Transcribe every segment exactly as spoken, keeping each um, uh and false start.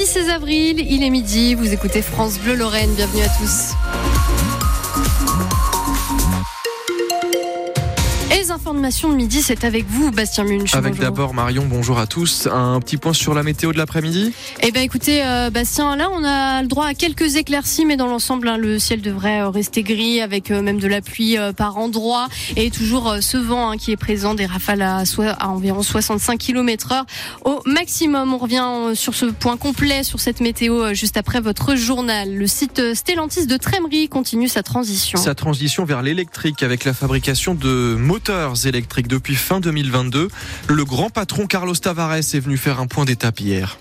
Mardi seize avril, il est midi, vous écoutez France Bleu Lorraine, bienvenue à tous. Les informations de midi, c'est avec vous, Bastien Munch. Avec bonjour. d'abord Marion, bonjour à tous. Un petit point sur la météo de l'après-midi. Eh bien écoutez, euh, Bastien, là on a le droit à quelques éclaircies, mais dans l'ensemble, hein, le ciel devrait euh, rester gris avec euh, même de la pluie euh, par endroits et toujours euh, ce vent hein, qui est présent, des rafales à, so- à environ soixante-cinq kilomètres heure au maximum. On revient euh, sur ce point complet, sur cette météo, euh, juste après votre journal. Le site euh, Stellantis de Trémery continue sa transition. Sa transition vers l'électrique avec la fabrication de moteurs électriques depuis fin deux mille vingt-deux. Le grand patron Carlos Tavares est venu faire un point d'étape hier.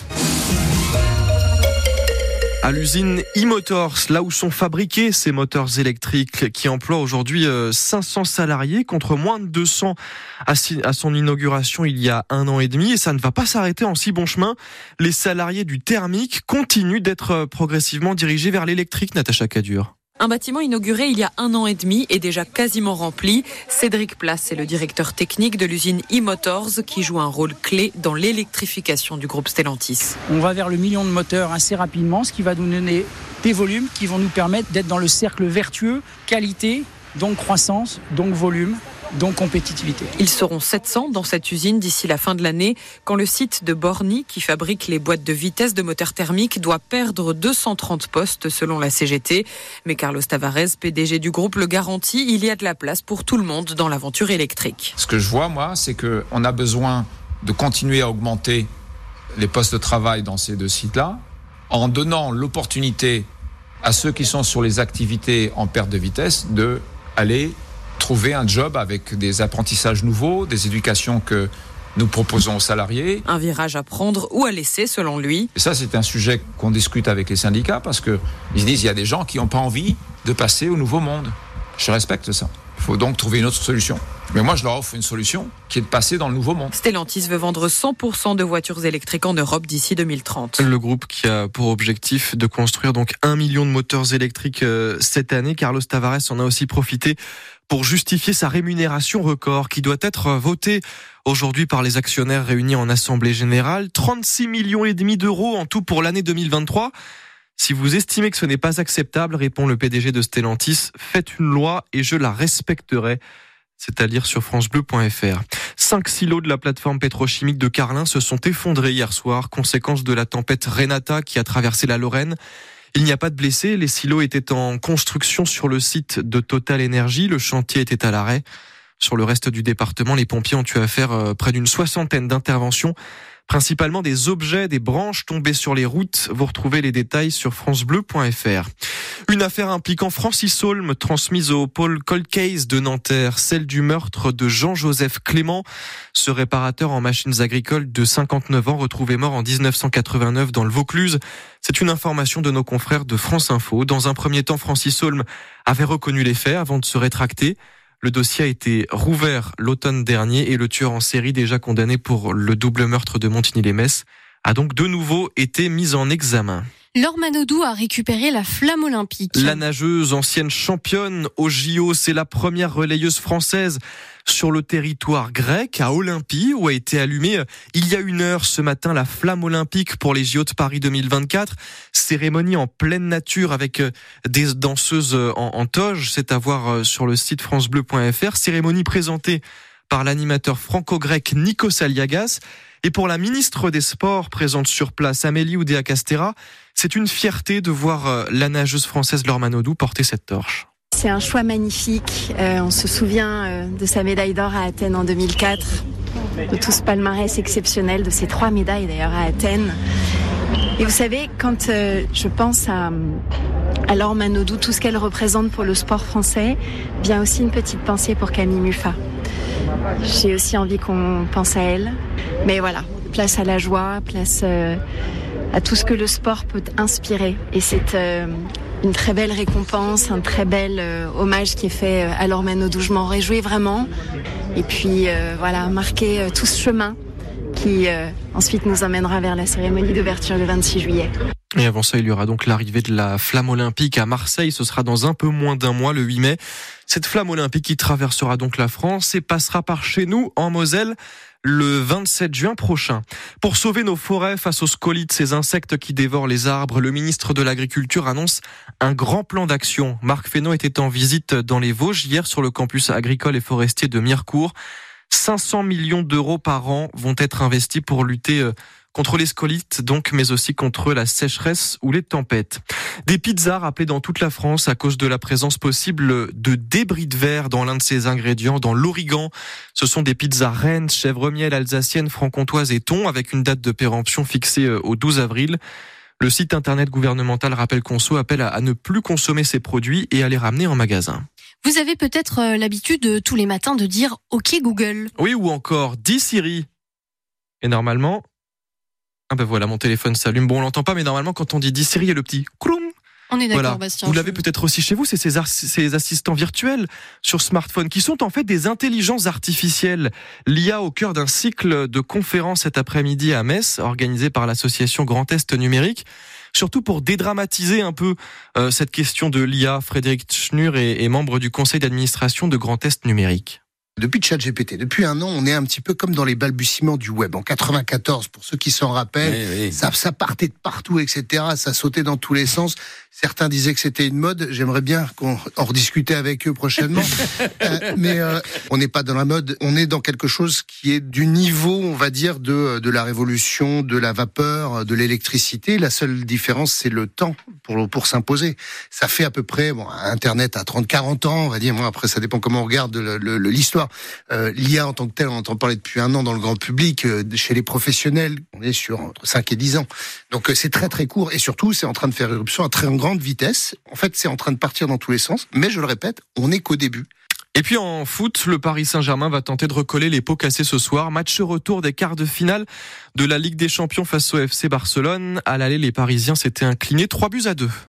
À l'usine e-Motors, là où sont fabriqués ces moteurs électriques qui emploient aujourd'hui cinq cents salariés contre moins de deux cents à son inauguration il y a un an et demi. Et ça ne va pas s'arrêter en si bon chemin. Les salariés du thermique continuent d'être progressivement dirigés vers l'électrique, Natacha Cadur. Un bâtiment inauguré il y a un an et demi est déjà quasiment rempli. Cédric Place est le directeur technique de l'usine e-Motors qui joue un rôle clé dans l'électrification du groupe Stellantis. On va vers le million de moteurs assez rapidement, ce qui va nous donner des volumes qui vont nous permettre d'être dans le cercle vertueux, qualité, donc croissance, donc volume, donc compétitivité. Ils seront sept cents dans cette usine d'ici la fin de l'année, quand le site de Borny, qui fabrique les boîtes de vitesse de moteurs thermiques, doit perdre deux cent trente postes selon la C G T. Mais Carlos Tavares, P D G du groupe, le garantit, il y a de la place pour tout le monde dans l'aventure électrique. Ce que je vois, moi, c'est qu'on a besoin de continuer à augmenter les postes de travail dans ces deux sites-là, en donnant l'opportunité à ceux qui sont sur les activités en perte de vitesse de aller trouver un job avec des apprentissages nouveaux, des éducations que nous proposons aux salariés. Un virage à prendre ou à laisser selon lui. Et ça, c'est un sujet qu'on discute avec les syndicats parce qu'ils se disent qu'il y a des gens qui n'ont pas envie de passer au nouveau monde. Je respecte ça. Il faut donc trouver une autre solution. Mais moi, je leur offre une solution qui est de passer dans le nouveau monde. Stellantis veut vendre cent pour cent de voitures électriques en Europe d'ici deux mille trente. Le groupe qui a pour objectif de construire donc un million de moteurs électriques euh, cette année. Carlos Tavares en a aussi profité pour justifier sa rémunération record qui doit être votée aujourd'hui par les actionnaires réunis en assemblée générale. trente-six millions et demi d'euros en tout pour l'année deux mille vingt-trois. Si vous estimez que ce n'est pas acceptable, répond le P D G de Stellantis, faites une loi et je la respecterai. C'est à lire sur francebleu point f r. Cinq silos de la plateforme pétrochimique de Carlin se sont effondrés hier soir, conséquence de la tempête Renata qui a traversé la Lorraine. Il n'y a pas de blessés, les silos étaient en construction sur le site de Total Energy, le chantier était à l'arrêt. Sur le reste du département, les pompiers ont eu à faire près d'une soixantaine d'interventions, principalement des objets, des branches tombées sur les routes. Vous retrouvez les détails sur francebleu point f r. Une affaire impliquant Francis Holm transmise au pôle Cold Case de Nanterre, celle du meurtre de Jean-Joseph Clément, ce réparateur en machines agricoles de cinquante-neuf ans retrouvé mort en dix-neuf cent quatre-vingt-neuf dans le Vaucluse. C'est une information de nos confrères de France Info. Dans un premier temps, Francis Holm avait reconnu les faits avant de se rétracter. Le dossier a été rouvert l'automne dernier et le tueur en série, déjà condamné pour le double meurtre de Montigny-lès-Metz, a donc de nouveau été mis en examen. Laure Manodou a récupéré la flamme olympique. La nageuse ancienne championne au J O, c'est la première relayeuse française sur le territoire grec à Olympie où a été allumée il y a une heure ce matin la flamme olympique pour les J O de Paris deux mille vingt-quatre. Cérémonie en pleine nature avec des danseuses en, en toge, c'est à voir sur le site francebleu point f r. Cérémonie présentée par l'animateur franco-grec Nikos Aliagas. Et pour la ministre des Sports présente sur place, Amélie Oudéa-Castéra, c'est une fierté de voir la nageuse française Laure Manodou porter cette torche. C'est un choix magnifique. Euh, on se souvient euh, de sa médaille d'or à Athènes en deux mille quatre, de tout ce palmarès exceptionnel, de ces trois médailles d'ailleurs à Athènes. Et vous savez, quand euh, je pense à, à Laure Manodou, tout ce qu'elle représente pour le sport français, vient aussi une petite pensée pour Camille Muffat. J'ai aussi envie qu'on pense à elle. Mais voilà, place à la joie, place euh, à tout ce que le sport peut inspirer. Et c'est euh, une très belle récompense, un très bel euh, hommage qui est fait euh, à Laure Manodou. Je m'en réjouis vraiment. Et puis euh, voilà, marquer euh, tout ce chemin qui euh, ensuite nous emmènera vers la cérémonie d'ouverture le vingt-six juillet. Et avant ça, il y aura donc l'arrivée de la flamme olympique à Marseille. Ce sera dans un peu moins d'un mois, le huit mai. Cette flamme olympique qui traversera donc la France et passera par chez nous, en Moselle. le vingt-sept juin prochain. Pour sauver nos forêts face aux scolites, ces insectes qui dévorent les arbres, le ministre de l'Agriculture annonce un grand plan d'action. Marc Fesneau était en visite dans les Vosges hier sur le campus agricole et forestier de Mirecourt. cinq cents millions d'euros par an vont être investis pour lutter contre les scolites, donc, mais aussi contre la sécheresse ou les tempêtes. Des pizzas rappelées dans toute la France à cause de la présence possible de débris de verre dans l'un de ses ingrédients, dans l'origan. Ce sont des pizzas rennes, chèvre miel, alsacienne, franc-comtoise et thon, avec une date de péremption fixée au douze avril. Le site internet gouvernemental Rappel Conso appelle à ne plus consommer ces produits et à les ramener en magasin. Vous avez peut-être l'habitude tous les matins de dire « OK Google ». Oui, ou encore « Dis Siri ». Et normalement... Ah ben voilà, mon téléphone s'allume. Bon, on l'entend pas, mais normalement, quand on dit « Dis Siri », il y a le petit « Kroum ». On est d'accord, Voilà. Bastien. Vous l'avez peut-être aussi chez vous, c'est ces, ar- ces assistants virtuels sur smartphone qui sont en fait des intelligences artificielles. L'I A au cœur d'un cycle de conférences cet après-midi à Metz, organisé par l'association Grand Est Numérique. Surtout pour dédramatiser un peu euh, cette question de l'I A, Frédéric Schnur est, est membre du conseil d'administration de Grand Est Numérique. Depuis ChatGPT, depuis un an, on est un petit peu comme dans les balbutiements du web. En quatre-vingt-quatorze, pour ceux qui s'en rappellent, oui, oui. Ça, ça partait de partout, et cetera. Ça sautait dans tous les sens. Certains disaient que c'était une mode. J'aimerais bien qu'on en rediscutait avec eux prochainement. euh, mais euh, on n'est pas dans la mode. On est dans quelque chose qui est du niveau, on va dire, de de la révolution, de la vapeur, de l'électricité. La seule différence, c'est le temps pour pour s'imposer. Ça fait à peu près, bon, Internet à trente quarante ans, on va dire. Moi, après, ça dépend comment on regarde le, le, l'histoire. Euh, L'I A en tant que tel, on entend parler depuis un an dans le grand public. Euh, chez les professionnels, on est sur entre cinq et dix ans. Donc, euh, c'est très très court. Et surtout, c'est en train de faire éruption à très grande vitesse. En fait, c'est en train de partir dans tous les sens. Mais je le répète, on n'est qu'au début. Et puis en foot, le Paris Saint-Germain va tenter de recoller les pots cassés ce soir. Match retour des quarts de finale de la Ligue des Champions face au F C Barcelone. À l'aller, les Parisiens s'étaient inclinés trois buts à deux.